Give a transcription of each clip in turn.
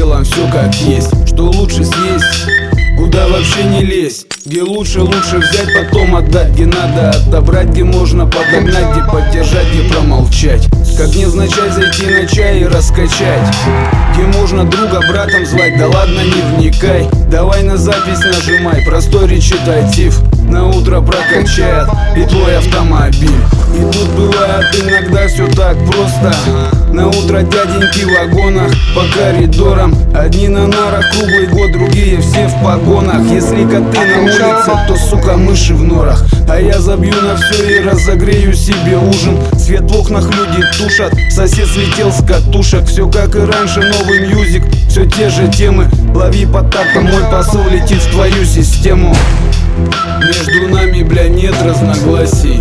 делом все как есть. Что лучше съесть, куда вообще не лезть, где лучше взять, потом отдать, где надо отобрать, где можно подогнать, где поддержать, где промолчать. Как невзначай зайти на чай и раскачать, где можно друга братом звать, да ладно не вникай. Давай на запись нажимай, простой речитатив на утро прокачает и твой автомобиль. И тут бывает иногда все так просто. На утро дяденьки в вагонах по коридорам, одни на нарах круглый год, другие все в погонах. Если коты на улице, то сука мыши в норах. А я забью на все и разогрею себе ужин. Свет в окнах люди тушат, сосед слетел с катушек. Все как и раньше, новый мьюзик, все те же темы. Лови по тактам, мой посыл летит в твою систему. Между нами, бля, нет разногласий.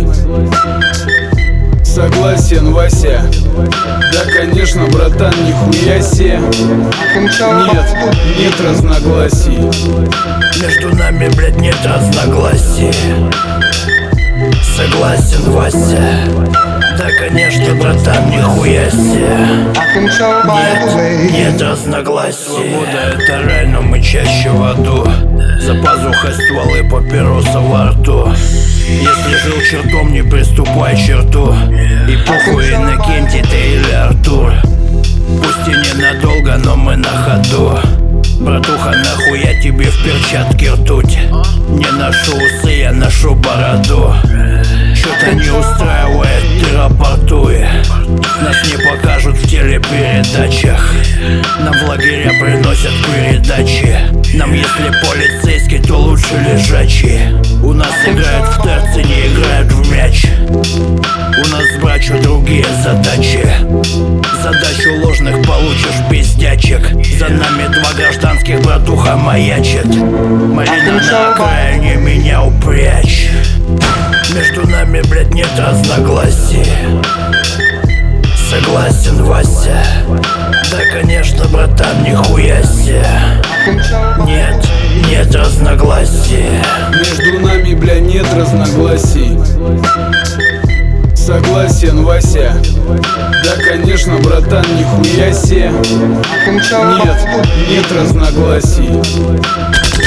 Согласен, Вася? Да, конечно, братан, нихуя се. Нет разногласий. Между нами, блядь, нет разногласий. Согласен, Вася? Да, конечно, братан, нихуя се. Нет разногласий. Свобода — это рай, но мы чаще в аду. За пазухой стволы папироса во рту. Если жил чертом, не приступай к черту. И похуй, Иннокентий ты или Артур. Пусть и ненадолго, но мы на ходу. Братуха, нахуя тебе в перчатке ртуть? Не ношу усы, я ношу бороду. Что-то не устраивает, ты рапортуй. Нас не покажут в телепередачах. Нам в лагеря приносят передачи. Нам если полицейский, то лучше лежачий. У нас играют в терцы, не играют в мяч. У нас с братью другие задачи. Задачу ложных получишь пиздячек. За нами два гражданских, братуха, маячит. Малина на окраине, меня упрячь. Между нами, блядь, нет разногласий. Согласен, Вася? Да, конечно, братан, нихуя се. Нет разногласий. Между нами, бля, нет разногласий. Согласен, Вася? Да, конечно, братан, нихуя се. Нет разногласий.